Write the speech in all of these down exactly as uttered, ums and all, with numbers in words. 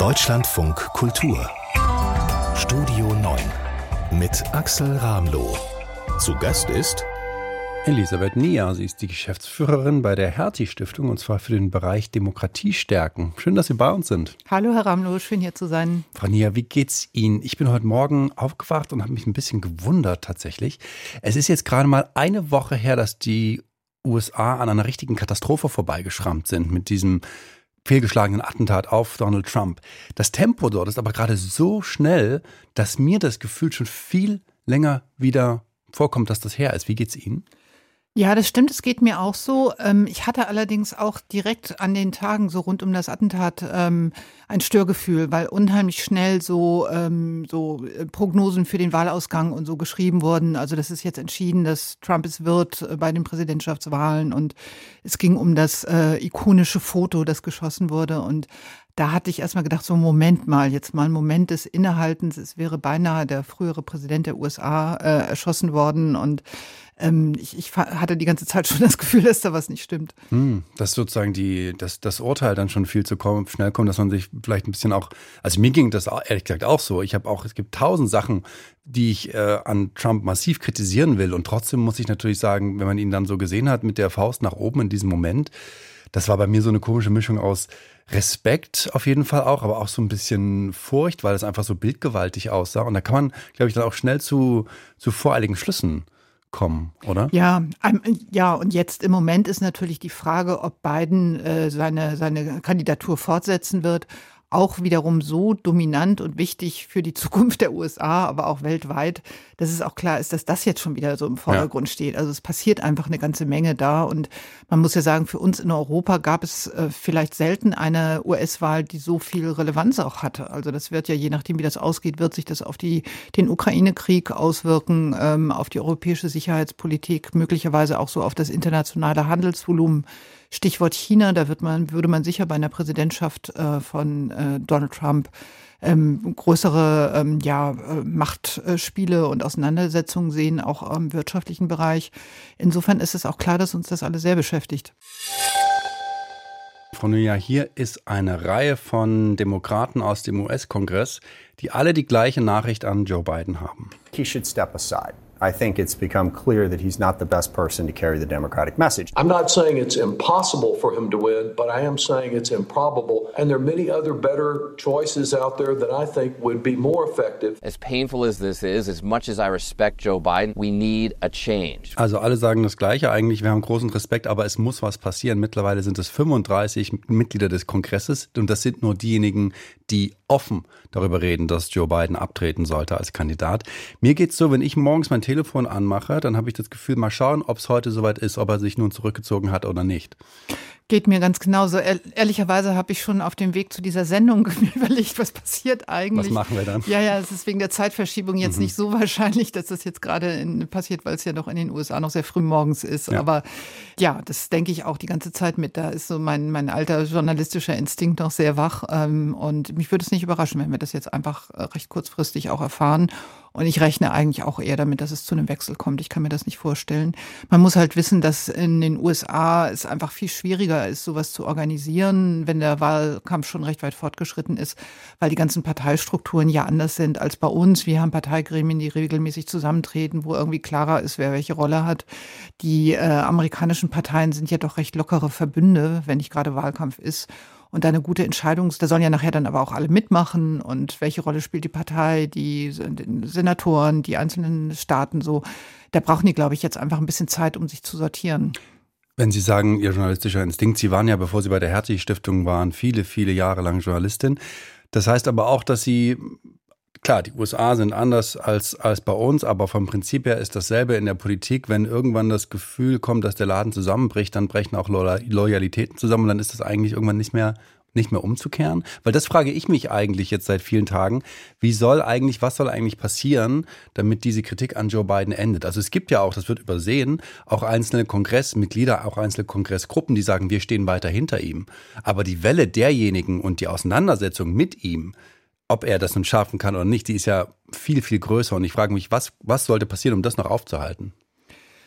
Deutschlandfunk Kultur Studio neun mit Axel Ramloh. Zu Gast ist Elisabeth Nier. Sie ist die Geschäftsführerin bei der Hertie-Stiftung und zwar für den Bereich Demokratie stärken. Schön, dass Sie bei uns sind. Hallo Herr Ramloh, schön hier zu sein. Frau Nier, wie geht's Ihnen? Ich bin heute Morgen aufgewacht und habe mich ein bisschen gewundert tatsächlich. Es ist jetzt gerade mal eine Woche her, dass die U S A an einer richtigen Katastrophe vorbeigeschrammt sind mit diesem fehlgeschlagenen Attentat auf Donald Trump. Das Tempo dort ist aber gerade so schnell, dass mir das Gefühl schon viel länger wieder vorkommt, dass das her ist. Wie geht's Ihnen? Ja, das stimmt, es geht mir auch so. Ich hatte allerdings auch direkt an den Tagen so rund um das Attentat ein Störgefühl, weil unheimlich schnell so, so Prognosen für den Wahlausgang und so geschrieben wurden. Also das ist jetzt entschieden, dass Trump es wird bei den Präsidentschaftswahlen und es ging um das äh, ikonische Foto, das geschossen wurde und da hatte ich erstmal gedacht, so Moment mal, jetzt mal ein Moment des Innehaltens. Es wäre beinahe der frühere Präsident der U S A äh, erschossen worden und ähm, ich, ich hatte die ganze Zeit schon das Gefühl, dass da was nicht stimmt. Hm, dass sozusagen die, dass das Urteil dann schon viel zu kommen, schnell kommt, dass man sich vielleicht ein bisschen auch, also mir ging das ehrlich gesagt auch so. Ich habe auch, es gibt tausend Sachen, die ich äh, an Trump massiv kritisieren will und trotzdem muss ich natürlich sagen, wenn man ihn dann so gesehen hat mit der Faust nach oben in diesem Moment, das war bei mir so eine komische Mischung aus Respekt auf jeden Fall auch, aber auch so ein bisschen Furcht, weil es einfach so bildgewaltig aussah. Und da kann man, glaube ich, dann auch schnell zu, zu voreiligen Schlüssen kommen, oder? Ja, ähm, ja, und jetzt im Moment ist natürlich die Frage, ob Biden äh, seine, seine Kandidatur fortsetzen wird. Auch wiederum so dominant und wichtig für die Zukunft der U S A, aber auch weltweit, dass es auch klar ist, dass das jetzt schon wieder so im Vordergrund ja. steht. Also es passiert einfach eine ganze Menge da und man muss ja sagen, für uns in Europa gab es äh, vielleicht selten eine U S-Wahl, die so viel Relevanz auch hatte. Also das wird ja, je nachdem wie das ausgeht, wird sich das auf die, den Ukraine-Krieg auswirken, ähm, auf die europäische Sicherheitspolitik, möglicherweise auch so auf das internationale Handelsvolumen. Stichwort China, da wird man, würde man sicher bei einer Präsidentschaft äh, von äh, Donald Trump ähm, größere ähm, ja, äh, Machtspiele und Auseinandersetzungen sehen, auch im wirtschaftlichen Bereich. Insofern ist es auch klar, dass uns das alle sehr beschäftigt. Frau Nier, hier ist eine Reihe von Demokraten aus dem U S-Kongress, die alle die gleiche Nachricht an Joe Biden haben. He should step aside. I think it's become clear that he's not the best person to carry the Democratic message. I'm not saying it's impossible for him to win, but I am saying it's improbable. And there are many other better choices out there that I think would be more effective. As painful as this is, as much as I respect Joe Biden, we need a change. Also alle sagen das Gleiche eigentlich. Wir haben großen Respekt, aber es muss was passieren. Mittlerweile sind es fünfunddreißig Mitglieder des Kongresses und das sind nur diejenigen, die offen darüber reden, dass Joe Biden abtreten sollte als Kandidat. Mir geht's so, wenn ich morgens mein Telefon anmache, dann habe ich das Gefühl, mal schauen, ob es heute soweit ist, ob er sich nun zurückgezogen hat oder nicht. Geht mir ganz genauso. Ehrlicherweise habe ich schon auf dem Weg zu dieser Sendung überlegt, was passiert eigentlich. Was machen wir dann? Ja, ja, es ist wegen der Zeitverschiebung jetzt mhm. nicht so wahrscheinlich, dass das jetzt gerade in, passiert, weil es ja noch in den U S A noch sehr früh morgens ist. Ja. Aber ja, das denke ich auch die ganze Zeit mit. Da ist so mein, mein alter journalistischer Instinkt noch sehr wach. Und mich würde es nicht überraschen, wenn wir das jetzt einfach recht kurzfristig auch erfahren. Und ich rechne eigentlich auch eher damit, dass es zu einem Wechsel kommt. Ich kann mir das nicht vorstellen. Man muss halt wissen, dass in den U S A es einfach viel schwieriger ist, sowas zu organisieren, wenn der Wahlkampf schon recht weit fortgeschritten ist, weil die ganzen Parteistrukturen ja anders sind als bei uns. Wir haben Parteigremien, die regelmäßig zusammentreten, wo irgendwie klarer ist, wer welche Rolle hat. Die äh, amerikanischen Parteien sind ja doch recht lockere Verbünde, wenn nicht gerade Wahlkampf ist. Und da eine gute Entscheidung, da sollen ja nachher dann aber auch alle mitmachen und welche Rolle spielt die Partei, die Senatoren, die einzelnen Staaten so. Da brauchen die, glaube ich, jetzt einfach ein bisschen Zeit, um sich zu sortieren. Wenn Sie sagen, Ihr journalistischer Instinkt, Sie waren ja, bevor Sie bei der Hertie-Stiftung waren, viele, viele Jahre lang Journalistin. Das heißt aber auch, dass Sie, klar, die U S A sind anders als, als bei uns, aber vom Prinzip her ist dasselbe in der Politik. Wenn irgendwann das Gefühl kommt, dass der Laden zusammenbricht, dann brechen auch Loyalitäten zusammen und dann ist das eigentlich irgendwann nicht mehr nicht mehr umzukehren? Weil das frage ich mich eigentlich jetzt seit vielen Tagen. Wie soll eigentlich, was soll eigentlich passieren, damit diese Kritik an Joe Biden endet? Also es gibt ja auch, das wird übersehen, auch einzelne Kongressmitglieder, auch einzelne Kongressgruppen, die sagen, wir stehen weiter hinter ihm. Aber die Welle derjenigen und die Auseinandersetzung mit ihm, ob er das nun schaffen kann oder nicht, die ist ja viel, viel größer. Und ich frage mich, was, was sollte passieren, um das noch aufzuhalten?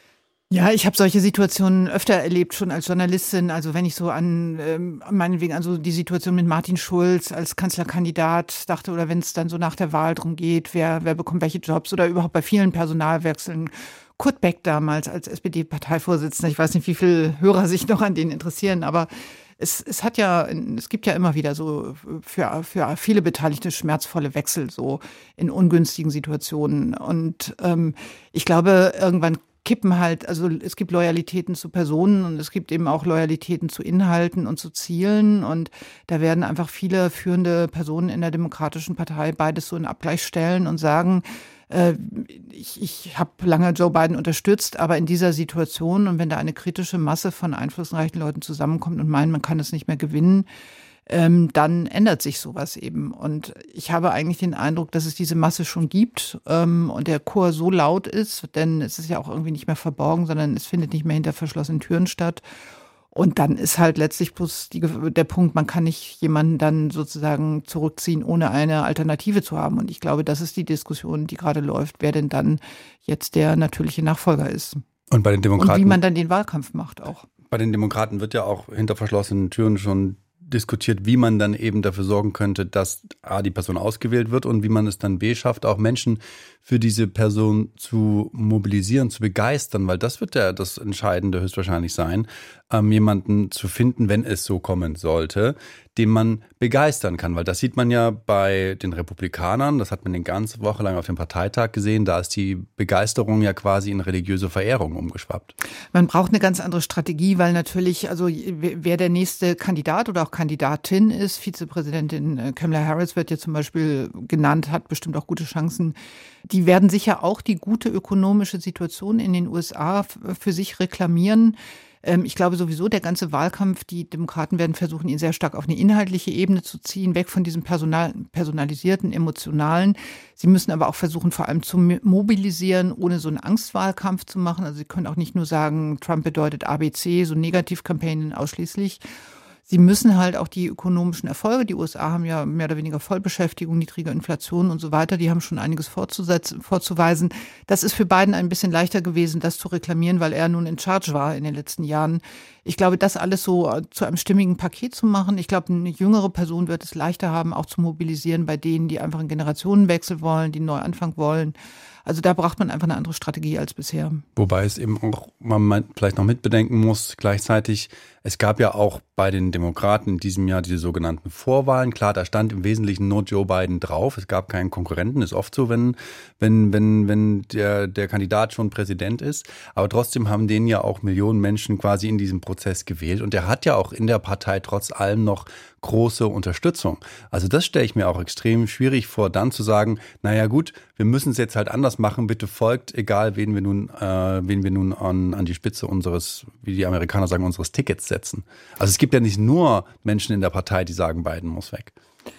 Ja, ich habe solche Situationen öfter erlebt, schon als Journalistin. Also wenn ich so an, ähm, meinetwegen an so die Situation mit Martin Schulz als Kanzlerkandidat dachte oder wenn es dann so nach der Wahl drum geht, wer, wer bekommt welche Jobs oder überhaupt bei vielen Personalwechseln. Kurt Beck damals als S P D-Parteivorsitzender, ich weiß nicht, wie viele Hörer sich noch an den interessieren, aber es, es hat ja, es gibt ja immer wieder so für, für viele Beteiligte schmerzvolle Wechsel so in ungünstigen Situationen. Und ähm, ich glaube, irgendwann kippen halt, also es gibt Loyalitäten zu Personen und es gibt eben auch Loyalitäten zu Inhalten und zu Zielen und da werden einfach viele führende Personen in der Demokratischen Partei beides so in Abgleich stellen und sagen, äh, ich, ich habe lange Joe Biden unterstützt, aber in dieser Situation und wenn da eine kritische Masse von einflussreichen Leuten zusammenkommt und meint, man kann es nicht mehr gewinnen, Ähm, dann ändert sich sowas eben. Und ich habe eigentlich den Eindruck, dass es diese Masse schon gibt ähm, und der Chor so laut ist, denn es ist ja auch irgendwie nicht mehr verborgen, sondern es findet nicht mehr hinter verschlossenen Türen statt. Und dann ist halt letztlich bloß die, der Punkt, man kann nicht jemanden dann sozusagen zurückziehen, ohne eine Alternative zu haben. Und ich glaube, das ist die Diskussion, die gerade läuft, wer denn dann jetzt der natürliche Nachfolger ist. Und bei den Demokraten. Und wie man dann den Wahlkampf macht auch. Bei den Demokraten wird ja auch hinter verschlossenen Türen schon diskutiert, wie man dann eben dafür sorgen könnte, dass A, die Person ausgewählt wird und wie man es dann B, schafft, auch Menschen für diese Person zu mobilisieren, zu begeistern, weil das wird ja das Entscheidende höchstwahrscheinlich sein, ähm, jemanden zu finden, wenn es so kommen sollte, den man begeistern kann, weil das sieht man ja bei den Republikanern, das hat man eine ganze Woche lang auf dem Parteitag gesehen, da ist die Begeisterung ja quasi in religiöse Verehrung umgeschwappt. Man braucht eine ganz andere Strategie, weil natürlich, also wer der nächste Kandidat oder auch Kandidatin ist, Vizepräsidentin Kamala Harris wird ja zum Beispiel genannt, hat bestimmt auch gute Chancen. Die werden sicher auch die gute ökonomische Situation in den U S A für sich reklamieren. Ich glaube sowieso, der ganze Wahlkampf, die Demokraten werden versuchen, ihn sehr stark auf eine inhaltliche Ebene zu ziehen, weg von diesem personal, personalisierten, emotionalen. Sie müssen aber auch versuchen, vor allem zu mobilisieren, ohne so einen Angstwahlkampf zu machen. Also sie können auch nicht nur sagen, Trump bedeutet A B C, so Negativkampagnen ausschließlich. Sie müssen halt auch die ökonomischen Erfolge, die U S A haben ja mehr oder weniger Vollbeschäftigung, niedrige Inflation und so weiter, die haben schon einiges vorzusetzen, vorzuweisen. Das ist für Biden ein bisschen leichter gewesen, das zu reklamieren, weil er nun in Charge war in den letzten Jahren. Ich glaube, das alles so zu einem stimmigen Paket zu machen. Ich glaube, eine jüngere Person wird es leichter haben, auch zu mobilisieren bei denen, die einfach einen Generationenwechsel wollen, die einen Neuanfang wollen. Also da braucht man einfach eine andere Strategie als bisher. Wobei es eben auch, man vielleicht noch mitbedenken muss, gleichzeitig, es gab ja auch bei den Demokraten in diesem Jahr diese sogenannten Vorwahlen. Klar, da stand im Wesentlichen nur Joe Biden drauf. Es gab keinen Konkurrenten. Ist oft so, wenn, wenn, wenn, wenn der, der Kandidat schon Präsident ist. Aber trotzdem haben den ja auch Millionen Menschen quasi in diesem Prozess gewählt. Und der hat ja auch in der Partei trotz allem noch große Unterstützung. Also das stelle ich mir auch extrem schwierig vor, dann zu sagen, naja gut, wir müssen es jetzt halt anders machen, bitte folgt, egal wen wir nun, äh, wen wir nun an, an die Spitze unseres, wie die Amerikaner sagen, unseres Tickets setzen. Also es gibt ja nicht nur Menschen in der Partei, die sagen, Biden muss weg.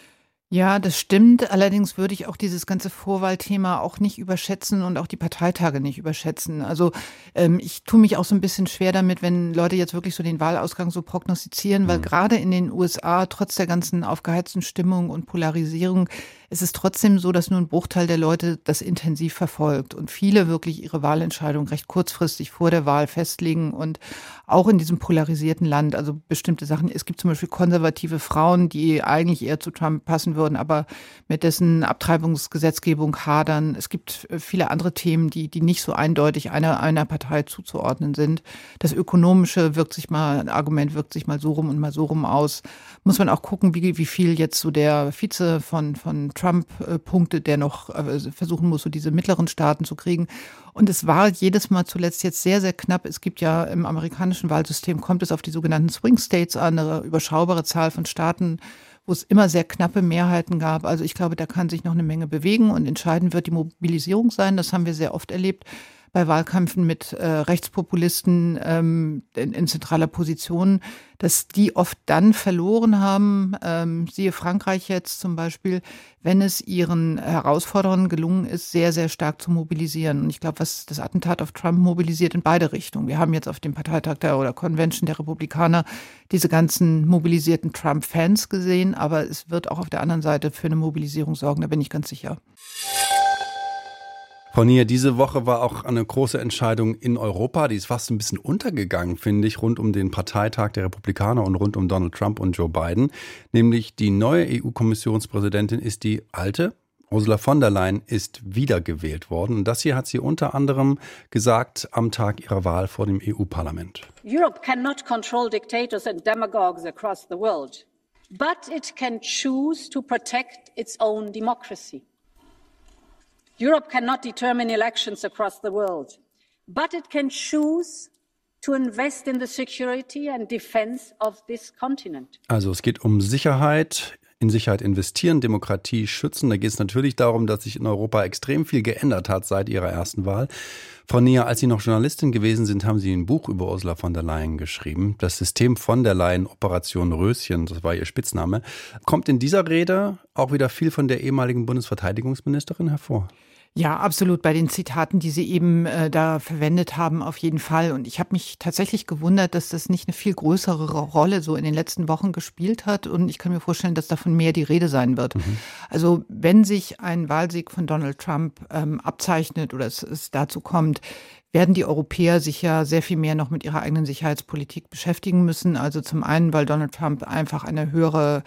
Ja, das stimmt. Allerdings würde ich auch dieses ganze Vorwahlthema auch nicht überschätzen und auch die Parteitage nicht überschätzen. Also ähm, ich tue mich auch so ein bisschen schwer damit, wenn Leute jetzt wirklich so den Wahlausgang so prognostizieren, weil mhm. gerade in den U S A, trotz der ganzen aufgeheizten Stimmung und Polarisierung, ist es trotzdem so, dass nur ein Bruchteil der Leute das intensiv verfolgt und viele wirklich ihre Wahlentscheidung recht kurzfristig vor der Wahl festlegen und auch in diesem polarisierten Land, also bestimmte Sachen. Es gibt zum Beispiel konservative Frauen, die eigentlich eher zu Trump passen würden, aber mit dessen Abtreibungsgesetzgebung hadern. Es gibt viele andere Themen, die, die nicht so eindeutig einer, einer Partei zuzuordnen sind. Das Ökonomische wirkt sich mal, ein Argument wirkt sich mal so rum und mal so rum aus. Muss man auch gucken, wie, wie viel jetzt so der Vize von, von Trump äh, punktet, der noch äh, versuchen muss, so diese mittleren Staaten zu kriegen. Und es war jedes Mal zuletzt jetzt sehr, sehr knapp. Es gibt ja im amerikanischen Wahlsystem, kommt es auf die sogenannten Swing States an, eine überschaubare Zahl von Staaten, wo es immer sehr knappe Mehrheiten gab. Also ich glaube, da kann sich noch eine Menge bewegen und entscheidend wird die Mobilisierung sein. Das haben wir sehr oft erlebt bei Wahlkämpfen mit äh, Rechtspopulisten ähm, in, in zentraler Position, dass die oft dann verloren haben, ähm, siehe Frankreich jetzt zum Beispiel, wenn es ihren Herausforderern gelungen ist, sehr, sehr stark zu mobilisieren. Und ich glaube, was das Attentat auf Trump mobilisiert in beide Richtungen. Wir haben jetzt auf dem Parteitag der oder Convention der Republikaner diese ganzen mobilisierten Trump-Fans gesehen, aber es wird auch auf der anderen Seite für eine Mobilisierung sorgen, da bin ich ganz sicher. Frau Frau Nier, diese Woche war auch eine große Entscheidung in Europa, die ist fast ein bisschen untergegangen, finde ich, rund um den Parteitag der Republikaner und rund um Donald Trump und Joe Biden. Nämlich die neue E U-Kommissionspräsidentin ist die alte. Ursula von der Leyen ist wiedergewählt worden. Und das hier hat sie unter anderem gesagt am Tag ihrer Wahl vor dem E U-Parlament. Europe cannot control dictators and demagogues across the world, but it can choose to protect its own democracy. Europe cannot determine elections across the world, but it can choose to invest in the security and defense of this continent. Also es geht um Sicherheit, in Sicherheit investieren, Demokratie schützen. Da geht es natürlich darum, dass sich in Europa extrem viel geändert hat seit ihrer ersten Wahl. Frau Nier, als Sie noch Journalistin gewesen sind, haben Sie ein Buch über Ursula von der Leyen geschrieben. Das System von der Leyen, Operation Röschen, das war Ihr Spitzname. Kommt in dieser Rede auch wieder viel von der ehemaligen Bundesverteidigungsministerin hervor? Ja, absolut. Bei den Zitaten, die Sie eben äh, da verwendet haben, auf jeden Fall. Und ich habe mich tatsächlich gewundert, dass das nicht eine viel größere Rolle so in den letzten Wochen gespielt hat. Und ich kann mir vorstellen, dass davon mehr die Rede sein wird. Mhm. Also wenn sich ein Wahlsieg von Donald Trump ähm, abzeichnet oder es, es dazu kommt, werden die Europäer sich ja sehr viel mehr noch mit ihrer eigenen Sicherheitspolitik beschäftigen müssen. Also zum einen, weil Donald Trump einfach eine höhere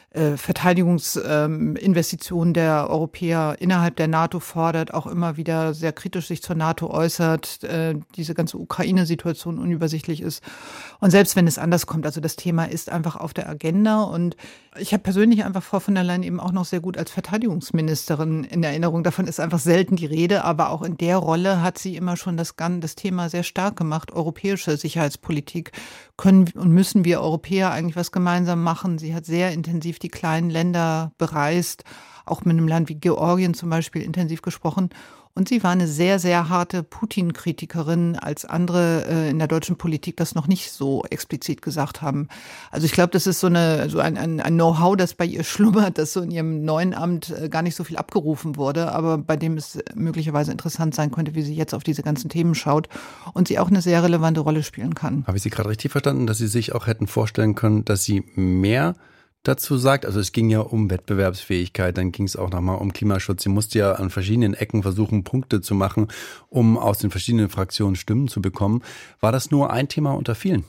Verteidigungsinvestitionen der Europäer innerhalb der NATO fordert, auch immer wieder sehr kritisch sich zur NATO äußert, diese ganze Ukraine-Situation unübersichtlich ist. Und selbst wenn es anders kommt, also das Thema ist einfach auf der Agenda. Und ich habe persönlich einfach Frau von der Leyen eben auch noch sehr gut als Verteidigungsministerin in Erinnerung. Davon ist einfach selten die Rede, aber auch in der Rolle hat sie immer schon das, das Thema sehr stark gemacht. Europäische Sicherheitspolitik, können und müssen wir Europäer eigentlich was gemeinsam machen. Sie hat sehr intensiv die kleinen Länder bereist, auch mit einem Land wie Georgien zum Beispiel intensiv gesprochen. Und sie war eine sehr, sehr harte Putin-Kritikerin, als andere äh, in der deutschen Politik das noch nicht so explizit gesagt haben. Also ich glaube, das ist so, eine, so ein, ein, ein Know-how, das bei ihr schlummert, das so in ihrem neuen Amt äh, gar nicht so viel abgerufen wurde, aber bei dem es möglicherweise interessant sein könnte, wie sie jetzt auf diese ganzen Themen schaut und sie auch eine sehr relevante Rolle spielen kann. Habe ich Sie gerade richtig verstanden, dass Sie sich auch hätten vorstellen können, dass sie mehr dazu sagt? Also es ging ja um Wettbewerbsfähigkeit, dann ging es auch nochmal um Klimaschutz. Sie musste ja an verschiedenen Ecken versuchen, Punkte zu machen, um aus den verschiedenen Fraktionen Stimmen zu bekommen. War das nur ein Thema unter vielen?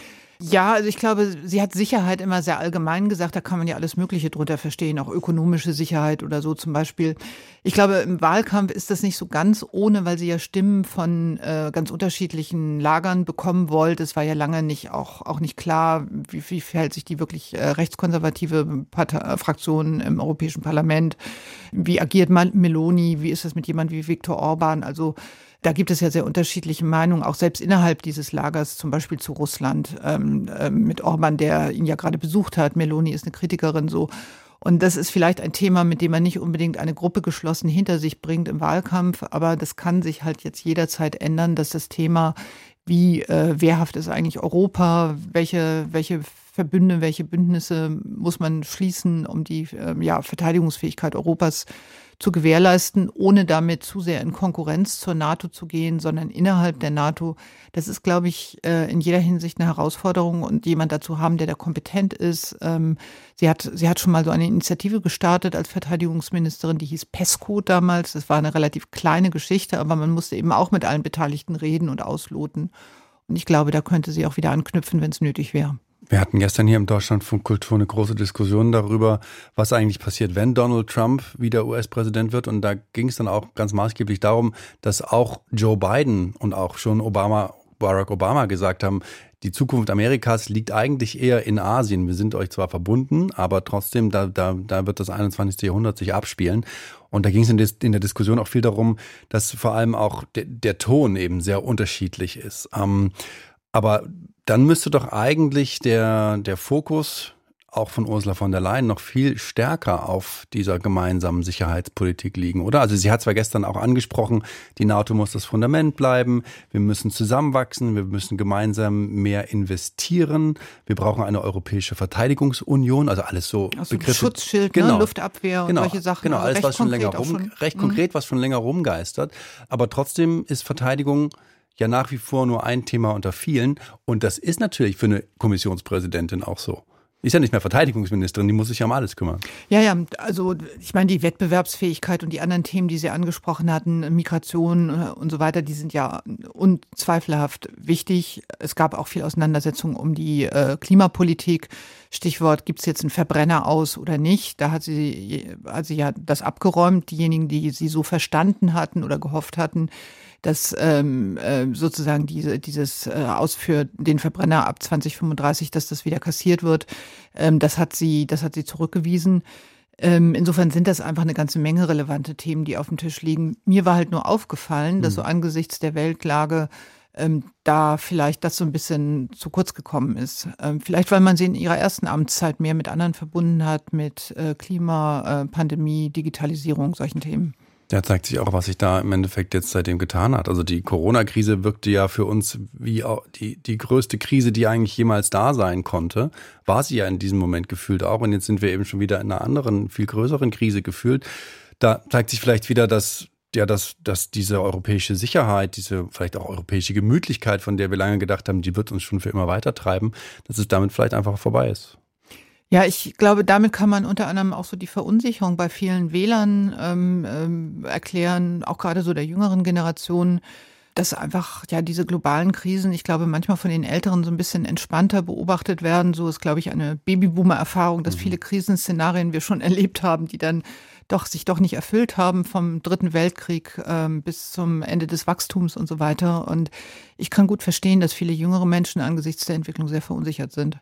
Ja, also ich glaube, sie hat Sicherheit immer sehr allgemein gesagt. Da kann man ja alles Mögliche drunter verstehen, auch ökonomische Sicherheit oder so zum Beispiel. Ich glaube, im Wahlkampf ist das nicht so ganz ohne, weil sie ja Stimmen von äh, ganz unterschiedlichen Lagern bekommen wollte. Es war ja lange nicht auch auch nicht klar, wie, wie verhält sich die wirklich äh, rechtskonservative Partei, Fraktion im Europäischen Parlament. Wie agiert Meloni? Wie ist das mit jemandem wie Viktor Orban? Also da gibt es ja sehr unterschiedliche Meinungen, auch selbst innerhalb dieses Lagers, zum Beispiel zu Russland, ähm, äh, mit Orban, der ihn ja gerade besucht hat. Meloni ist eine Kritikerin so. Und das ist vielleicht ein Thema, mit dem man nicht unbedingt eine Gruppe geschlossen hinter sich bringt im Wahlkampf. Aber das kann sich halt jetzt jederzeit ändern, dass das Thema, wie äh, wehrhaft ist eigentlich Europa, welche, welche Verbünde, welche Bündnisse muss man schließen, um die äh, ja, Verteidigungsfähigkeit Europas zu gewährleisten, ohne damit zu sehr in Konkurrenz zur NATO zu gehen, sondern innerhalb der NATO. Das ist, glaube ich, in jeder Hinsicht eine Herausforderung und jemand dazu haben, der da kompetent ist. Sie hat, sie hat schon mal so eine Initiative gestartet als Verteidigungsministerin, die hieß PESCO damals. Das war eine relativ kleine Geschichte, aber man musste eben auch mit allen Beteiligten reden und ausloten. Und ich glaube, da könnte sie auch wieder anknüpfen, wenn es nötig wäre. Wir hatten gestern hier im Deutschlandfunk Kultur eine große Diskussion darüber, was eigentlich passiert, wenn Donald Trump wieder U S-Präsident wird. Und da ging es dann auch ganz maßgeblich darum, dass auch Joe Biden und auch schon Obama, Barack Obama gesagt haben, die Zukunft Amerikas liegt eigentlich eher in Asien. Wir sind euch zwar verbunden, aber trotzdem, da, da, da wird das einundzwanzigste Jahrhundert sich abspielen. Und da ging es in, in der Diskussion auch viel darum, dass vor allem auch de, der Ton eben sehr unterschiedlich ist. Ähm, aber dann müsste doch eigentlich der, der Fokus auch von Ursula von der Leyen noch viel stärker auf dieser gemeinsamen Sicherheitspolitik liegen, oder? Also sie hat zwar gestern auch angesprochen, die NATO muss das Fundament bleiben, wir müssen zusammenwachsen, wir müssen gemeinsam mehr investieren, wir brauchen eine europäische Verteidigungsunion, also alles so also Begriffe. Schutzschild, genau. ne? Luftabwehr und genau. solche Sachen. Genau, also alles, was schon länger rum, schon. recht konkret, was schon länger rumgeistert. Aber trotzdem ist Verteidigung ja nach wie vor nur ein Thema unter vielen. Und das ist natürlich für eine Kommissionspräsidentin auch so. Die ist ja nicht mehr Verteidigungsministerin, die muss sich ja um alles kümmern. Ja, ja, also ich meine, die Wettbewerbsfähigkeit und die anderen Themen, die Sie angesprochen hatten, Migration und so weiter, die sind ja unzweifelhaft wichtig. Es gab auch viel Auseinandersetzung um die äh, Klimapolitik. Stichwort, gibt es jetzt einen Verbrenner aus oder nicht? Da hat sie, hat sie ja das abgeräumt. Diejenigen, die sie so verstanden hatten oder gehofft hatten, dass ähm, äh, sozusagen diese, dieses äh, Aus für den Verbrenner ab zwanzig fünfunddreißig, dass das wieder kassiert wird, ähm, das hat sie, das hat sie zurückgewiesen. Ähm, insofern sind das einfach eine ganze Menge relevante Themen, die auf dem Tisch liegen. Mir war halt nur aufgefallen, mhm. dass so angesichts der Weltlage ähm, da vielleicht das so ein bisschen zu kurz gekommen ist. Ähm, vielleicht, weil man sie in ihrer ersten Amtszeit mehr mit anderen verbunden hat, mit äh, Klima, äh, Pandemie, Digitalisierung, solchen Themen. Da zeigt sich auch, was sich da im Endeffekt jetzt seitdem getan hat. Also die Corona-Krise wirkte ja für uns wie auch die, die größte Krise, die eigentlich jemals da sein konnte. War sie ja in diesem Moment gefühlt auch. Und jetzt sind wir eben schon wieder in einer anderen, viel größeren Krise gefühlt. Da zeigt sich vielleicht wieder, dass, ja, dass, dass diese europäische Sicherheit, diese vielleicht auch europäische Gemütlichkeit, von der wir lange gedacht haben, die wird uns schon für immer weitertreiben, dass es damit vielleicht einfach vorbei ist. Ja, ich glaube, damit kann man unter anderem auch so die Verunsicherung bei vielen Wählern ähm, ähm, erklären, auch gerade so der jüngeren Generation, dass einfach ja diese globalen Krisen, ich glaube, manchmal von den Älteren so ein bisschen entspannter beobachtet werden. So ist, glaube ich, eine Babyboomer-Erfahrung, dass mhm. viele Krisenszenarien wir schon erlebt haben, die dann doch sich doch nicht erfüllt haben, vom Dritten Weltkrieg ähm, bis zum Ende des Wachstums und so weiter. Und ich kann gut verstehen, dass viele jüngere Menschen angesichts der Entwicklung sehr verunsichert sind.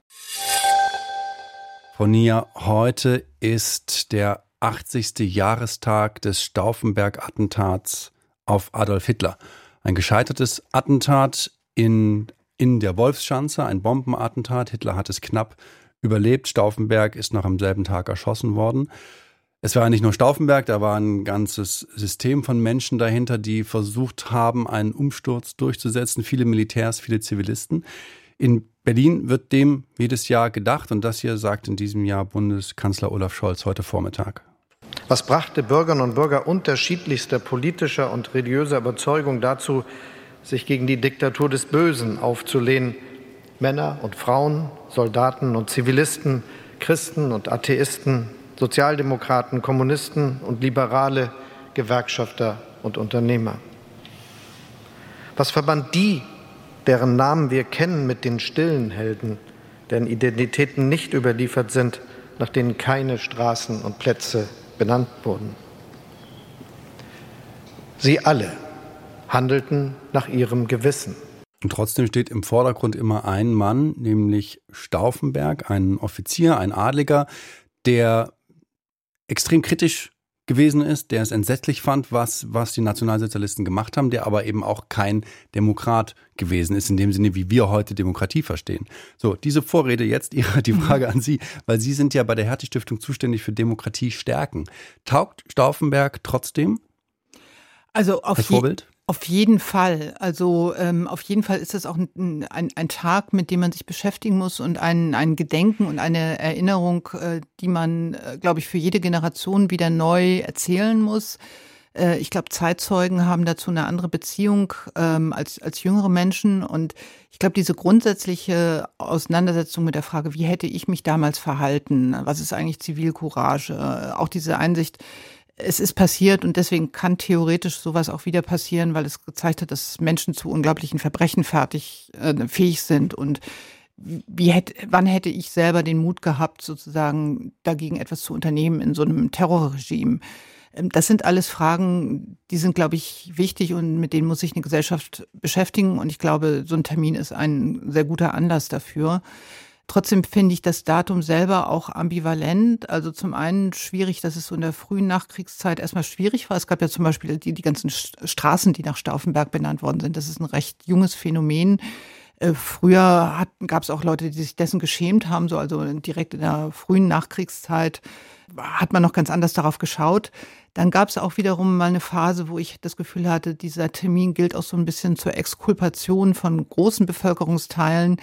Frau Nia, heute ist der achtzigste Jahrestag des Stauffenberg-Attentats auf Adolf Hitler. Ein gescheitertes Attentat in, in der Wolfschanze, ein Bombenattentat. Hitler hat es knapp überlebt. Stauffenberg ist noch am selben Tag erschossen worden. Es war nicht nur Stauffenberg, da war ein ganzes System von Menschen dahinter, die versucht haben, einen Umsturz durchzusetzen. Viele Militärs, viele Zivilisten. In Berlin wird dem jedes Jahr gedacht und das hier sagt in diesem Jahr Bundeskanzler Olaf Scholz heute Vormittag. Was brachte Bürgerinnen und Bürger unterschiedlichster politischer und religiöser Überzeugung dazu, sich gegen die Diktatur des Bösen aufzulehnen? Männer und Frauen, Soldaten und Zivilisten, Christen und Atheisten, Sozialdemokraten, Kommunisten und Liberale, Gewerkschafter und Unternehmer. Was verband die, deren Namen wir kennen, mit den stillen Helden, deren Identitäten nicht überliefert sind, nach denen keine Straßen und Plätze benannt wurden? Sie alle handelten nach ihrem Gewissen. Und trotzdem steht im Vordergrund immer ein Mann, nämlich Stauffenberg, ein Offizier, ein Adliger, der extrem kritisch gewesen ist, der es entsetzlich fand, was, was die Nationalsozialisten gemacht haben, der aber eben auch kein Demokrat gewesen ist, in dem Sinne, wie wir heute Demokratie verstehen. So, diese Vorrede jetzt, die Frage an Sie, weil Sie sind ja bei der Hertie-Stiftung zuständig für Demokratie stärken. Taugt Stauffenberg trotzdem also auf als Vorbild? Je- Auf jeden Fall. Also ähm, auf jeden Fall ist es auch ein, ein, ein Tag, mit dem man sich beschäftigen muss und ein, ein Gedenken und eine Erinnerung, äh, die man, äh, glaube ich, für jede Generation wieder neu erzählen muss. Äh, ich glaube, Zeitzeugen haben dazu eine andere Beziehung ähm, als, als jüngere Menschen. Und ich glaube, diese grundsätzliche Auseinandersetzung mit der Frage, wie hätte ich mich damals verhalten? Was ist eigentlich Zivilcourage? Äh, auch diese Einsicht, es ist passiert und deswegen kann theoretisch sowas auch wieder passieren, weil es gezeigt hat, dass Menschen zu unglaublichen Verbrechen fertig, äh, fähig sind. Und wie hätte, wann hätte ich selber den Mut gehabt, sozusagen dagegen etwas zu unternehmen in so einem Terrorregime? Das sind alles Fragen, die sind, glaube ich, wichtig und mit denen muss sich eine Gesellschaft beschäftigen. Und ich glaube, so ein Termin ist ein sehr guter Anlass dafür. Trotzdem finde ich das Datum selber auch ambivalent. Also zum einen schwierig, dass es so in der frühen Nachkriegszeit erstmal schwierig war. Es gab ja zum Beispiel die, die ganzen Straßen, die nach Stauffenberg benannt worden sind. Das ist ein recht junges Phänomen. Äh, früher gab es auch Leute, die sich dessen geschämt haben. So, also direkt in der frühen Nachkriegszeit hat man noch ganz anders darauf geschaut. Dann gab es auch wiederum mal eine Phase, wo ich das Gefühl hatte, dieser Termin gilt auch so ein bisschen zur Exkulpation von großen Bevölkerungsteilen.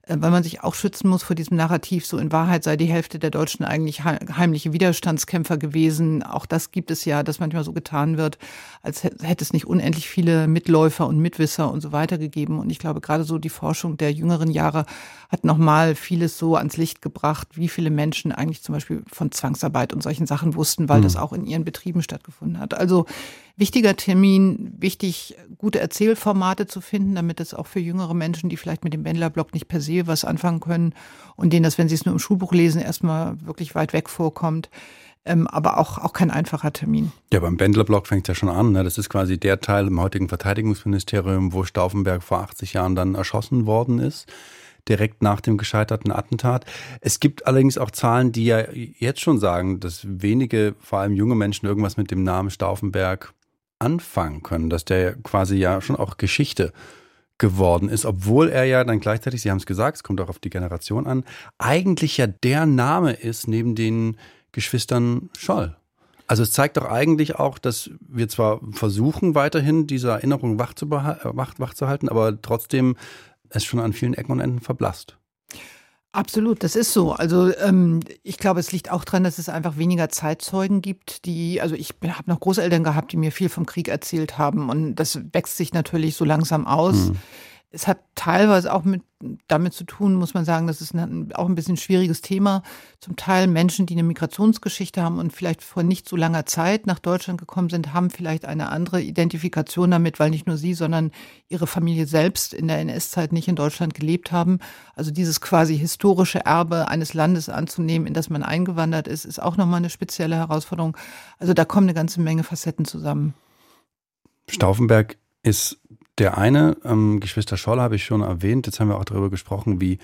weil man sich auch schützen muss vor diesem Narrativ, so in Wahrheit sei die Hälfte der Deutschen eigentlich heimliche Widerstandskämpfer gewesen. Auch das gibt es ja, dass manchmal so getan wird, als hätte es nicht unendlich viele Mitläufer und Mitwisser und so weiter gegeben. Und ich glaube, gerade so die Forschung der jüngeren Jahre hat nochmal vieles so ans Licht gebracht, wie viele Menschen eigentlich zum Beispiel von Zwangsarbeit und solchen Sachen wussten, weil mhm. das auch in ihren Betrieben stattgefunden hat. Also wichtiger Termin, wichtig, gute Erzählformate zu finden, damit es auch für jüngere Menschen, die vielleicht mit dem Bendler-Blog nicht per se was anfangen können und denen das, wenn sie es nur im Schulbuch lesen, erstmal wirklich weit weg vorkommt. Ähm, aber auch, auch kein einfacher Termin. Ja, beim Bendler-Blog fängt es ja schon an. Ne? Das ist quasi der Teil im heutigen Verteidigungsministerium, wo Stauffenberg vor achtzig Jahren dann erschossen worden ist, direkt nach dem gescheiterten Attentat. Es gibt allerdings auch Zahlen, die ja jetzt schon sagen, dass wenige, vor allem junge Menschen, irgendwas mit dem Namen Stauffenberg anfangen können, dass der quasi ja schon auch Geschichte geworden ist, obwohl er ja dann gleichzeitig, Sie haben es gesagt, es kommt auch auf die Generation an, eigentlich ja der Name ist neben den Geschwistern Scholl. Also es zeigt doch eigentlich auch, dass wir zwar versuchen, weiterhin diese Erinnerung wach zu, beha- wach, wach zu halten, aber trotzdem es schon an vielen Ecken und Enden verblasst. Absolut, das ist so. Also ähm, ich glaube, es liegt auch daran, dass es einfach weniger Zeitzeugen gibt, die, also ich habe noch Großeltern gehabt, die mir viel vom Krieg erzählt haben und das wächst sich natürlich so langsam aus. Mhm. Es hat teilweise auch mit damit zu tun, muss man sagen, das ist ein, auch ein bisschen schwieriges Thema. Zum Teil Menschen, die eine Migrationsgeschichte haben und vielleicht vor nicht so langer Zeit nach Deutschland gekommen sind, haben vielleicht eine andere Identifikation damit, weil nicht nur sie, sondern ihre Familie selbst in der N S-Zeit nicht in Deutschland gelebt haben. Also dieses quasi historische Erbe eines Landes anzunehmen, in das man eingewandert ist, ist auch nochmal eine spezielle Herausforderung. Also da kommen eine ganze Menge Facetten zusammen. Stauffenberg ist der eine, ähm, Geschwister Scholl habe ich schon erwähnt, jetzt haben wir auch darüber gesprochen, wie,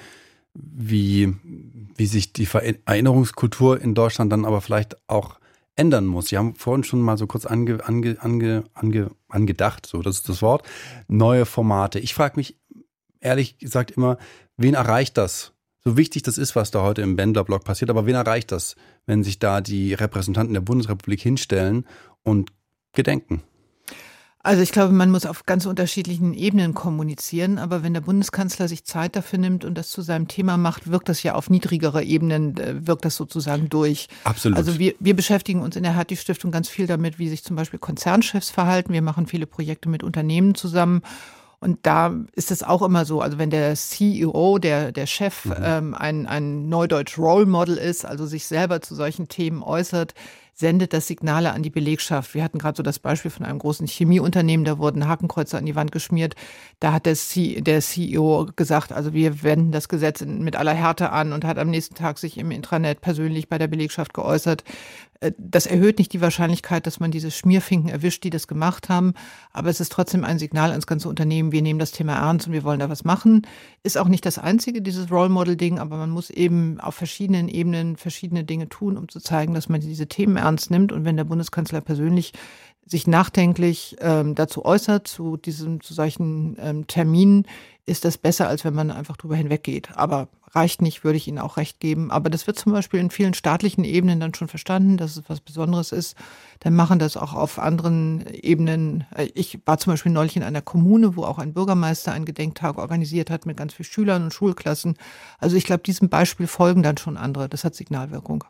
wie, wie sich die Erinnerungskultur in Deutschland dann aber vielleicht auch ändern muss. Sie haben vorhin schon mal so kurz ange, ange, ange, ange, angedacht, so das ist das Wort, neue Formate. Ich frage mich ehrlich gesagt immer, wen erreicht das? So wichtig das ist, was da heute im Bendler-Blog passiert, aber wen erreicht das, wenn sich da die Repräsentanten der Bundesrepublik hinstellen und gedenken? Also ich glaube, man muss auf ganz unterschiedlichen Ebenen kommunizieren, aber wenn der Bundeskanzler sich Zeit dafür nimmt und das zu seinem Thema macht, wirkt das ja auf niedrigerer Ebenen, wirkt das sozusagen durch. Absolut. Also wir, wir beschäftigen uns in der Hertie-Stiftung ganz viel damit, wie sich zum Beispiel Konzernchefs verhalten. Wir machen viele Projekte mit Unternehmen zusammen. Und da ist es auch immer so, also wenn der C E O, der, der Chef, mhm. ähm, ein, ein Neudeutsch Role Model ist, also sich selber zu solchen Themen äußert, sendet das Signale an die Belegschaft. Wir hatten gerade so das Beispiel von einem großen Chemieunternehmen, da wurden Hakenkreuze an die Wand geschmiert. Da hat der, C, der C E O gesagt, also wir wenden das Gesetz mit aller Härte an und hat am nächsten Tag sich im Intranet persönlich bei der Belegschaft geäußert. Das erhöht nicht die Wahrscheinlichkeit, dass man diese Schmierfinken erwischt, die das gemacht haben. Aber es ist trotzdem ein Signal ans ganze Unternehmen, wir nehmen das Thema ernst und wir wollen da was machen. Ist auch nicht das einzige, dieses Role-Model-Ding, aber man muss eben auf verschiedenen Ebenen verschiedene Dinge tun, um zu zeigen, dass man diese Themen ernst nimmt. Und wenn der Bundeskanzler persönlich sich nachdenklich ähm, dazu äußert, zu diesen, zu solchen ähm, Terminen, ist das besser, als wenn man einfach drüber hinweggeht. Aber reicht nicht, würde ich Ihnen auch recht geben. Aber das wird zum Beispiel in vielen staatlichen Ebenen dann schon verstanden, dass es was Besonderes ist. Dann machen das auch auf anderen Ebenen. Ich war zum Beispiel neulich in einer Kommune, wo auch ein Bürgermeister einen Gedenktag organisiert hat mit ganz vielen Schülern und Schulklassen. Also ich glaube, diesem Beispiel folgen dann schon andere. Das hat Signalwirkung.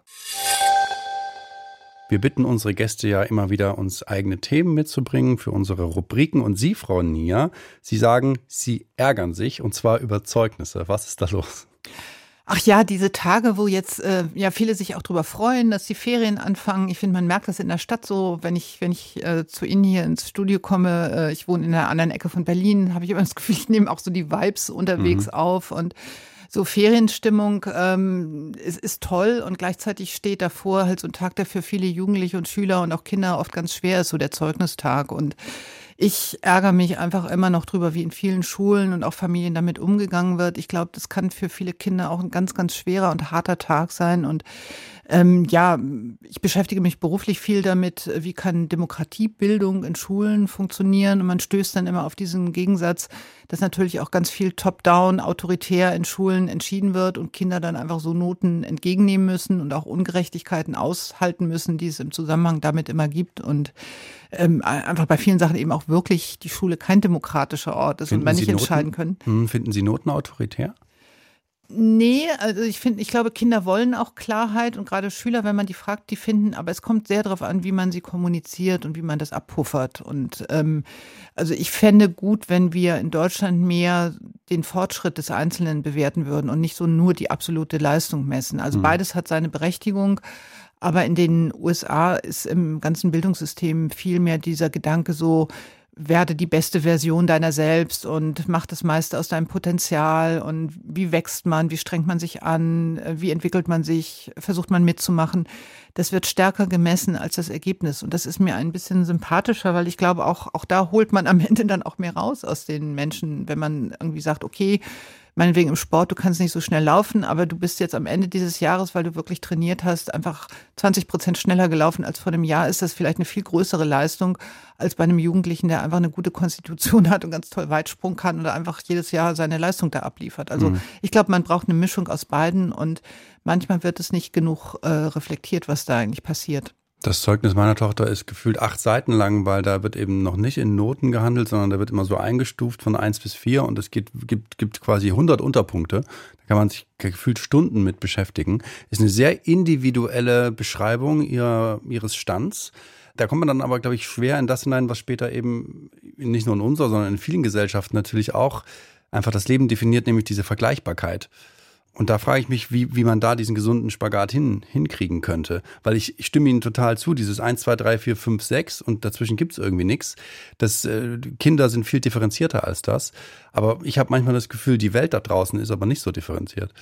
Wir bitten unsere Gäste ja immer wieder, uns eigene Themen mitzubringen für unsere Rubriken. Und Sie, Frau Nia, Sie sagen, Sie ärgern sich, und zwar über Zeugnisse. Was ist da los? Ach ja, diese Tage, wo jetzt äh, ja viele sich auch drüber freuen, dass die Ferien anfangen. Ich finde, man merkt das in der Stadt so, wenn ich wenn ich äh, zu Ihnen hier ins Studio komme. Äh, ich wohne in einer anderen Ecke von Berlin, habe ich immer das Gefühl, ich nehme auch so die Vibes unterwegs mhm. auf und so Ferienstimmung ähm, ist, ist toll und gleichzeitig steht davor halt so ein Tag, der für viele Jugendliche und Schüler und auch Kinder oft ganz schwer ist, so der Zeugnistag. Und ich ärgere mich einfach immer noch drüber, wie in vielen Schulen und auch Familien damit umgegangen wird. Ich glaube, das kann für viele Kinder auch ein ganz, ganz schwerer und harter Tag sein. Und ähm, ja, ich beschäftige mich beruflich viel damit, wie kann Demokratiebildung in Schulen funktionieren. Und man stößt dann immer auf diesen Gegensatz, dass natürlich auch ganz viel top-down, autoritär in Schulen entschieden wird und Kinder dann einfach so Noten entgegennehmen müssen und auch Ungerechtigkeiten aushalten müssen, die es im Zusammenhang damit immer gibt. Und ähm, einfach bei vielen Sachen eben auch wirklich die Schule kein demokratischer Ort ist. Finden und man nicht Sie entscheiden Noten, können. Finden Sie Noten autoritär? Nee, also ich finde, ich glaube, Kinder wollen auch Klarheit und gerade Schüler, wenn man die fragt, die finden, aber es kommt sehr darauf an, wie man sie kommuniziert und wie man das abpuffert. Und ähm, also ich fände gut, wenn wir in Deutschland mehr den Fortschritt des Einzelnen bewerten würden und nicht so nur die absolute Leistung messen. Also mhm. beides hat seine Berechtigung. Aber in den U S A ist im ganzen Bildungssystem viel mehr dieser Gedanke so, werde die beste Version deiner selbst und mach das meiste aus deinem Potenzial und wie wächst man, wie strengt man sich an, wie entwickelt man sich, versucht man mitzumachen. Das wird stärker gemessen als das Ergebnis und das ist mir ein bisschen sympathischer, weil ich glaube, auch, auch da holt man am Ende dann auch mehr raus aus den Menschen, wenn man irgendwie sagt, okay, meinetwegen im Sport, du kannst nicht so schnell laufen, aber du bist jetzt am Ende dieses Jahres, weil du wirklich trainiert hast, einfach zwanzig Prozent schneller gelaufen als vor einem Jahr, ist das vielleicht eine viel größere Leistung als bei einem Jugendlichen, der einfach eine gute Konstitution hat und ganz toll Weitsprung kann oder einfach jedes Jahr seine Leistung da abliefert. Also mhm. ich glaube, man braucht eine Mischung aus beiden und manchmal wird es nicht genug äh, reflektiert, was da eigentlich passiert. Das Zeugnis meiner Tochter ist gefühlt acht Seiten lang, weil da wird eben noch nicht in Noten gehandelt, sondern da wird immer so eingestuft von eins bis vier und es gibt, gibt, gibt quasi hundert Unterpunkte. Da kann man sich gefühlt Stunden mit beschäftigen. Ist eine sehr individuelle Beschreibung ihrer, ihres Stands. Da kommt man dann aber, glaube ich, schwer in das hinein, was später eben nicht nur in unserer, sondern in vielen Gesellschaften natürlich auch einfach das Leben definiert, nämlich diese Vergleichbarkeit. Und da frage ich mich, wie, wie man da diesen gesunden Spagat hin, hinkriegen könnte. Weil ich, ich stimme Ihnen total zu, dieses eins, zwei, drei, vier, fünf, sechs und dazwischen gibt es irgendwie nichts. Das, äh, Kinder sind viel differenzierter als das. Aber ich habe manchmal das Gefühl, die Welt da draußen ist aber nicht so differenziert.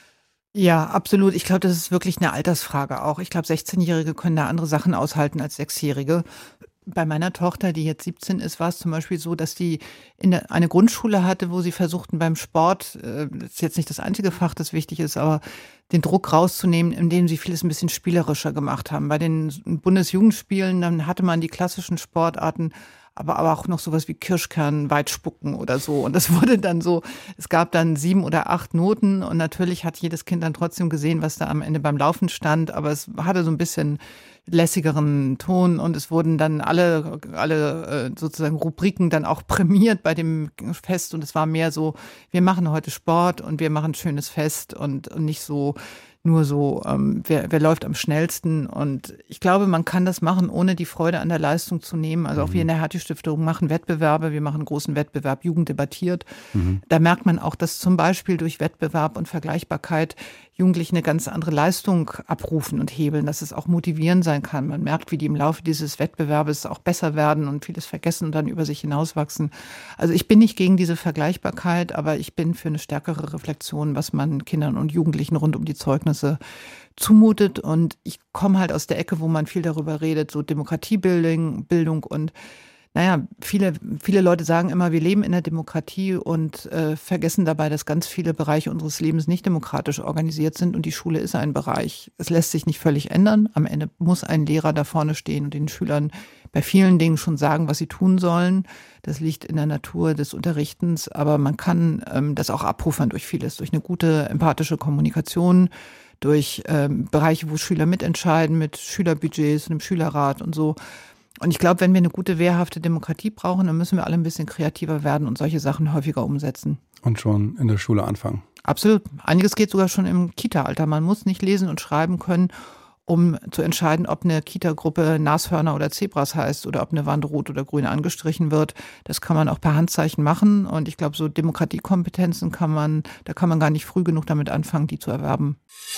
Ja, absolut. Ich glaube, das ist wirklich eine Altersfrage auch. Ich glaube, sechzehnjährige können da andere Sachen aushalten als sechsjährige. Bei meiner Tochter, die jetzt siebzehn ist, war es zum Beispiel so, dass die in der, eine Grundschule hatte, wo sie versuchten beim Sport, äh, das ist jetzt nicht das einzige Fach, das wichtig ist, aber den Druck rauszunehmen, indem sie vieles ein bisschen spielerischer gemacht haben. Bei den Bundesjugendspielen, dann hatte man die klassischen Sportarten, aber, aber auch noch sowas wie Kirschkern, Weitspucken oder so. Und das wurde dann so, es gab dann sieben oder acht Noten und natürlich hat jedes Kind dann trotzdem gesehen, was da am Ende beim Laufen stand, aber es hatte so ein bisschen lässigeren Ton und es wurden dann alle, alle sozusagen Rubriken dann auch prämiert bei dem Fest und es war mehr so, wir machen heute Sport und wir machen ein schönes Fest und, und nicht so nur so, ähm, wer, wer läuft am schnellsten. Und ich glaube, man kann das machen, ohne die Freude an der Leistung zu nehmen. Also auch mhm. wir in der Hertie-Stiftung machen Wettbewerbe, wir machen einen großen Wettbewerb, Jugend debattiert. Mhm. Da merkt man auch, dass zum Beispiel durch Wettbewerb und Vergleichbarkeit Jugendliche eine ganz andere Leistung abrufen und hebeln, dass es auch motivierend sein kann. Man merkt, wie die im Laufe dieses Wettbewerbes auch besser werden und vieles vergessen und dann über sich hinauswachsen. Also ich bin nicht gegen diese Vergleichbarkeit, aber ich bin für eine stärkere Reflexion, was man Kindern und Jugendlichen rund um die Zeugnisse zumutet. Und ich komme halt aus der Ecke, wo man viel darüber redet, so Demokratiebildung Bildung und naja, viele, viele Leute sagen immer, wir leben in der Demokratie und äh, vergessen dabei, dass ganz viele Bereiche unseres Lebens nicht demokratisch organisiert sind und die Schule ist ein Bereich. Es lässt sich nicht völlig ändern. Am Ende muss ein Lehrer da vorne stehen und den Schülern bei vielen Dingen schon sagen, was sie tun sollen. Das liegt in der Natur des Unterrichtens, aber man kann ähm, das auch abpuffern durch vieles, durch eine gute empathische Kommunikation, durch ähm, Bereiche, wo Schüler mitentscheiden, mit Schülerbudgets, einem Schülerrat und so. Und ich glaube, wenn wir eine gute, wehrhafte Demokratie brauchen, dann müssen wir alle ein bisschen kreativer werden und solche Sachen häufiger umsetzen. Und schon in der Schule anfangen. Absolut. Einiges geht sogar schon im Kita-Alter. Man muss nicht lesen und schreiben können, um zu entscheiden, ob eine Kita-Gruppe Nashörner oder Zebras heißt oder ob eine Wand rot oder grün angestrichen wird. Das kann man auch per Handzeichen machen. Und ich glaube, so Demokratiekompetenzen kann man, da kann man gar nicht früh genug damit anfangen, die zu erwerben.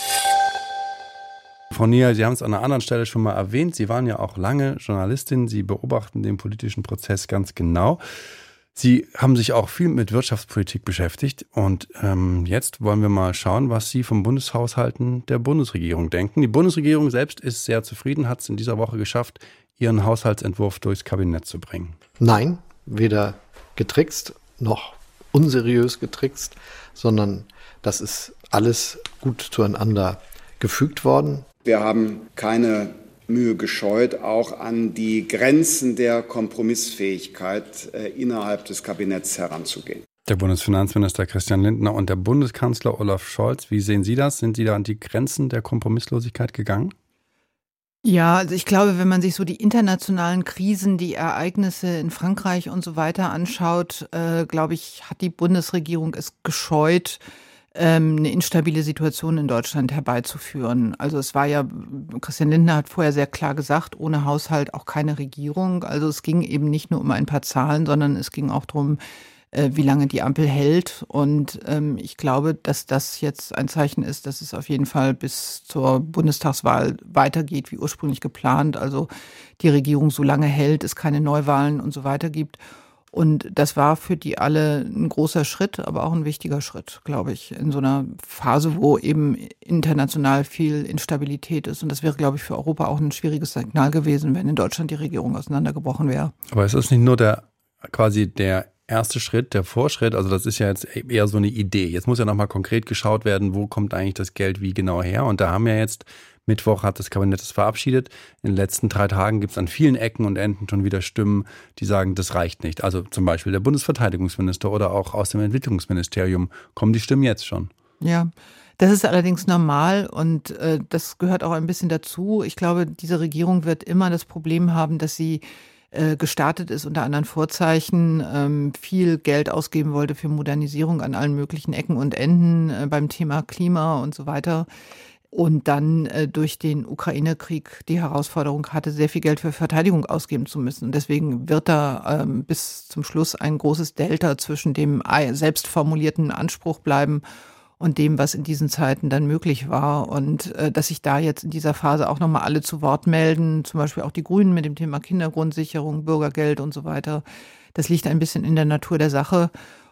Frau Nier, Sie haben es an einer anderen Stelle schon mal erwähnt. Sie waren ja auch lange Journalistin. Sie beobachten den politischen Prozess ganz genau. Sie haben sich auch viel mit Wirtschaftspolitik beschäftigt. Und ähm, jetzt wollen wir mal schauen, was Sie vom Bundeshaushalten der Bundesregierung denken. Die Bundesregierung selbst ist sehr zufrieden, hat es in dieser Woche geschafft, ihren Haushaltsentwurf durchs Kabinett zu bringen. Nein, weder getrickst noch unseriös getrickst, sondern das ist alles gut zueinander gefügt worden. Wir haben keine Mühe gescheut, auch an die Grenzen der Kompromissfähigkeit äh, innerhalb des Kabinetts heranzugehen. Der Bundesfinanzminister Christian Lindner und der Bundeskanzler Olaf Scholz, wie sehen Sie das? Sind Sie da an die Grenzen der Kompromisslosigkeit gegangen? Ja, also ich glaube, wenn man sich so die internationalen Krisen, die Ereignisse in Frankreich und so weiter anschaut, äh, glaube ich, hat die Bundesregierung es gescheut, eine instabile Situation in Deutschland herbeizuführen. Also es war ja, Christian Lindner hat vorher sehr klar gesagt, ohne Haushalt auch keine Regierung. Also es ging eben nicht nur um ein paar Zahlen, sondern es ging auch darum, wie lange die Ampel hält. Und ähm, ich glaube, dass das jetzt ein Zeichen ist, dass es auf jeden Fall bis zur Bundestagswahl weitergeht, wie ursprünglich geplant. Also die Regierung so lange hält, es keine Neuwahlen und so weiter gibt. Und das war für die alle ein großer Schritt, aber auch ein wichtiger Schritt, glaube ich, in so einer Phase, wo eben international viel Instabilität ist. Und das wäre, glaube ich, für Europa auch ein schwieriges Signal gewesen, wenn in Deutschland die Regierung auseinandergebrochen wäre. Aber ist das nicht nur der quasi der erste Schritt, der Vorschritt? Also das ist ja jetzt eher so eine Idee. Jetzt muss ja nochmal konkret geschaut werden, wo kommt eigentlich das Geld wie genau her? Und da haben ja jetzt Mittwoch hat das Kabinett es verabschiedet. In den letzten drei Tagen gibt es an vielen Ecken und Enden schon wieder Stimmen, die sagen, das reicht nicht. Also zum Beispiel der Bundesverteidigungsminister oder auch aus dem Entwicklungsministerium kommen die Stimmen jetzt schon. Ja, das ist allerdings normal und äh, das gehört auch ein bisschen dazu. Ich glaube, diese Regierung wird immer das Problem haben, dass sie äh, gestartet ist unter anderen Vorzeichen, ähm, viel Geld ausgeben wollte für Modernisierung an allen möglichen Ecken und Enden äh, beim Thema Klima und so weiter. Und dann äh, durch den Ukraine-Krieg die Herausforderung hatte, sehr viel Geld für Verteidigung ausgeben zu müssen. Und deswegen wird da ähm, bis zum Schluss ein großes Delta zwischen dem selbst formulierten Anspruch bleiben und dem, was in diesen Zeiten dann möglich war. Und äh, dass sich da jetzt in dieser Phase auch nochmal alle zu Wort melden, zum Beispiel auch die Grünen mit dem Thema Kindergrundsicherung, Bürgergeld und so weiter, das liegt ein bisschen in der Natur der Sache.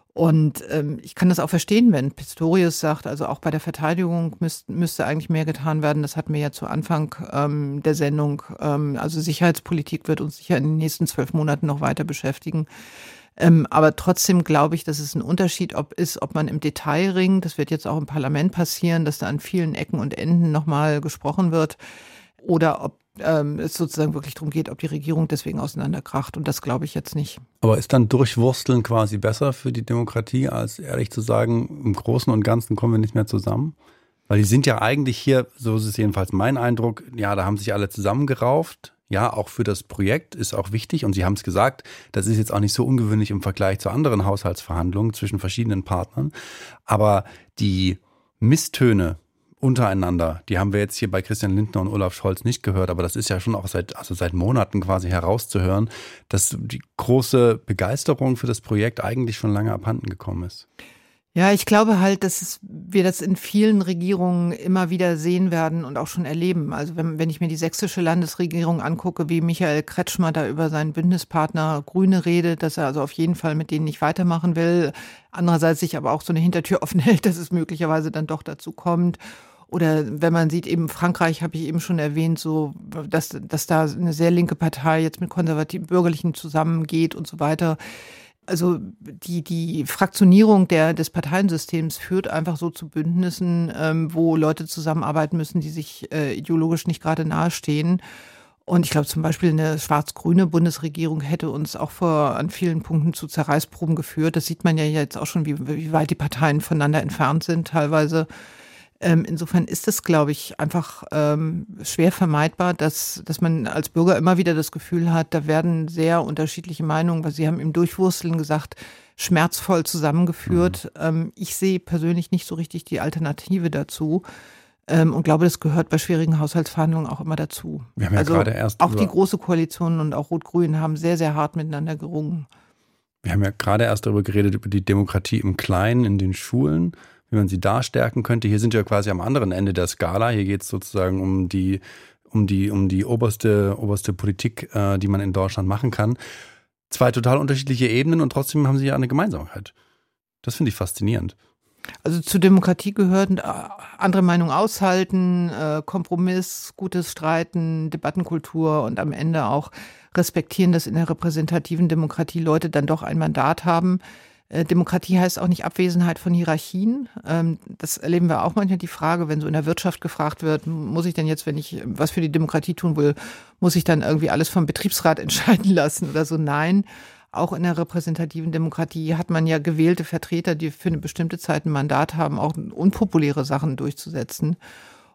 Und ähm, ich kann das auch verstehen, wenn Pistorius sagt, also auch bei der Verteidigung müsst, müsste eigentlich mehr getan werden. Das hatten wir ja zu Anfang ähm, der Sendung. Ähm, also Sicherheitspolitik wird uns sicher in den nächsten zwölf Monaten noch weiter beschäftigen. Ähm, aber trotzdem glaube ich, dass es ein Unterschied ob ist, ob man im Detail ringt. Das wird jetzt auch im Parlament passieren, dass da an vielen Ecken und Enden nochmal gesprochen wird. Oder ob ähm, es sozusagen wirklich darum geht, ob die Regierung deswegen auseinanderkracht. Und das glaube ich jetzt nicht. Aber ist dann Durchwursteln quasi besser für die Demokratie, als ehrlich zu sagen, im Großen und Ganzen kommen wir nicht mehr zusammen? Weil die sind ja eigentlich hier, so ist es jedenfalls mein Eindruck, ja, da haben sich alle zusammengerauft. Ja, auch für das Projekt ist auch wichtig. Und Sie haben es gesagt, das ist jetzt auch nicht so ungewöhnlich im Vergleich zu anderen Haushaltsverhandlungen zwischen verschiedenen Partnern. Aber die Misstöne untereinander, die haben wir jetzt hier bei Christian Lindner und Olaf Scholz nicht gehört, aber das ist ja schon auch seit, also seit Monaten quasi herauszuhören, dass die große Begeisterung für das Projekt eigentlich schon lange abhanden gekommen ist. Ja, ich glaube halt, dass es, wir das in vielen Regierungen immer wieder sehen werden und auch schon erleben. Also wenn, wenn ich mir die sächsische Landesregierung angucke, wie Michael Kretschmer da über seinen Bündnispartner Grüne redet, dass er also auf jeden Fall mit denen nicht weitermachen will, andererseits sich aber auch so eine Hintertür offen hält, dass es möglicherweise dann doch dazu kommt. Oder wenn man sieht, eben Frankreich habe ich eben schon erwähnt, so dass, dass da eine sehr linke Partei jetzt mit konservativen Bürgerlichen zusammengeht und so weiter. Also die, die Fraktionierung der, des Parteiensystems führt einfach so zu Bündnissen, ähm, wo Leute zusammenarbeiten müssen, die sich äh, ideologisch nicht gerade nahestehen. Und ich glaube zum Beispiel eine schwarz-grüne Bundesregierung hätte uns auch vor an vielen Punkten zu Zerreißproben geführt. Das sieht man ja jetzt auch schon, wie, wie weit die Parteien voneinander entfernt sind teilweise. Ähm, insofern ist es, glaube ich, einfach ähm, schwer vermeidbar, dass, dass man als Bürger immer wieder das Gefühl hat, da werden sehr unterschiedliche Meinungen, weil Sie haben im Durchwursteln gesagt, schmerzvoll zusammengeführt. Mhm. Ähm, ich sehe persönlich nicht so richtig die Alternative dazu ähm, und glaube, das gehört bei schwierigen Haushaltsverhandlungen auch immer dazu. Wir haben ja also gerade erst auch die Große Koalition und auch Rot-Grün haben sehr, sehr hart miteinander gerungen. Wir haben ja gerade erst darüber geredet, über die Demokratie im Kleinen, in den Schulen, wie man sie da stärken könnte. Hier sind wir quasi am anderen Ende der Skala. Hier geht es sozusagen um die, um die, um die oberste, oberste Politik, äh, die man in Deutschland machen kann. Zwei total unterschiedliche Ebenen und trotzdem haben sie ja eine Gemeinsamkeit. Das finde ich faszinierend. Also zur Demokratie gehören andere Meinungen aushalten, Kompromiss, gutes Streiten, Debattenkultur und am Ende auch respektieren, dass in der repräsentativen Demokratie Leute dann doch ein Mandat haben. Demokratie heißt auch nicht Abwesenheit von Hierarchien. Das erleben wir auch manchmal, die Frage, wenn so in der Wirtschaft gefragt wird, muss ich denn jetzt, wenn ich was für die Demokratie tun will, muss ich dann irgendwie alles vom Betriebsrat entscheiden lassen oder so? Nein, auch in der repräsentativen Demokratie hat man ja gewählte Vertreter, die für eine bestimmte Zeit ein Mandat haben, auch unpopuläre Sachen durchzusetzen.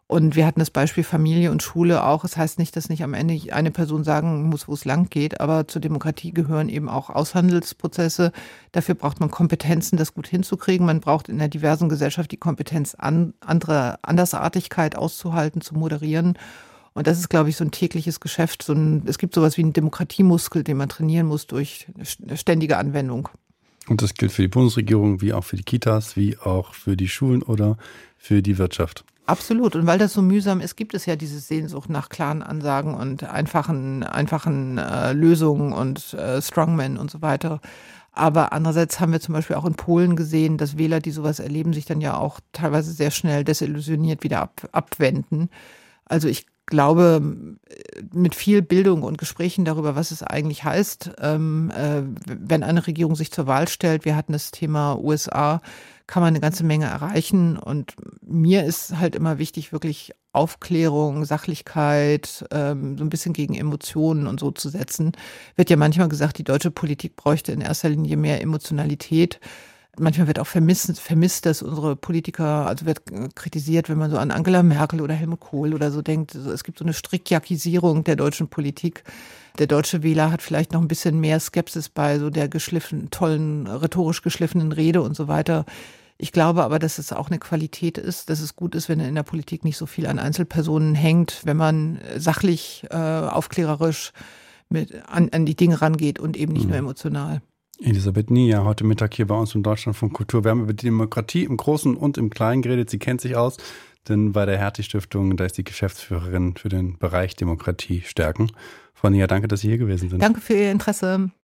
Und wir hatten das Beispiel Familie und Schule auch. Es heißt nicht, dass nicht am Ende eine Person sagen muss, wo es lang geht, aber zur Demokratie gehören eben auch Aushandelsprozesse. Dafür braucht man Kompetenzen, das gut hinzukriegen. Man braucht in der diversen Gesellschaft die Kompetenz, an, andere Andersartigkeit auszuhalten, zu moderieren. Und das ist, glaube ich, so ein tägliches Geschäft. So ein, es gibt sowas wie einen Demokratiemuskel, den man trainieren muss durch ständige Anwendung. Und das gilt für die Bundesregierung, wie auch für die Kitas, wie auch für die Schulen oder für die Wirtschaft. Absolut. Und weil das so mühsam ist, gibt es ja diese Sehnsucht nach klaren Ansagen und einfachen, einfachen äh, Lösungen und äh, Strongmen und so weiter. Aber andererseits haben wir zum Beispiel auch in Polen gesehen, dass Wähler, die sowas erleben, sich dann ja auch teilweise sehr schnell desillusioniert wieder ab, abwenden. Also ich glaube, mit viel Bildung und Gesprächen darüber, was es eigentlich heißt, ähm, äh, wenn eine Regierung sich zur Wahl stellt, wir hatten das Thema U S A, kann man eine ganze Menge erreichen. Und mir ist halt immer wichtig, wirklich Aufklärung, Sachlichkeit, ähm, so ein bisschen gegen Emotionen und so zu setzen. Wird ja manchmal gesagt, die deutsche Politik bräuchte in erster Linie mehr Emotionalität. Manchmal wird auch vermisst, vermisst, dass unsere Politiker, also wird kritisiert, wenn man so an Angela Merkel oder Helmut Kohl oder so denkt, es gibt so eine Strickjackisierung der deutschen Politik. Der deutsche Wähler hat vielleicht noch ein bisschen mehr Skepsis bei so der geschliffenen, tollen, rhetorisch geschliffenen Rede und so weiter. Ich glaube aber, dass es auch eine Qualität ist, dass es gut ist, wenn in der Politik nicht so viel an Einzelpersonen hängt, wenn man sachlich, äh, aufklärerisch mit, an, an die Dinge rangeht und eben nicht mhm. nur emotional. Elisabeth Nia, heute Mittag hier bei uns im Deutschlandfunk Kultur. Wir haben über die Demokratie im Großen und im Kleinen geredet. Sie kennt sich aus, denn bei der Hertie-Stiftung, da ist die Geschäftsführerin für den Bereich Demokratie stärken. Frau Nia, danke, dass Sie hier gewesen sind. Danke für Ihr Interesse.